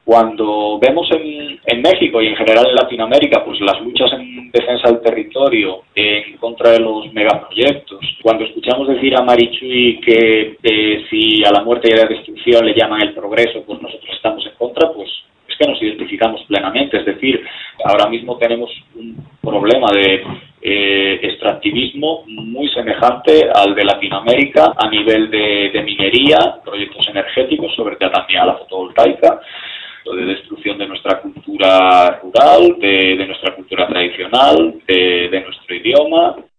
Cuando vemos en México y en general en Latinoamérica pues las luchas en defensa del territorio en contra de los megaproyectos, cuando escuchamos decir a Marichuy que si a la muerte y a la destrucción le llaman el progreso, pues nosotros estamos en contra, pues es que nos identificamos plenamente. Es decir, ahora mismo tenemos un problema de extractivismo muy semejante al de Latinoamérica a nivel de minería, proyectos energéticos, sobre todo también a la fotovoltaica, de destrucción de nuestra cultura rural, de nuestra cultura tradicional, de nuestro idioma,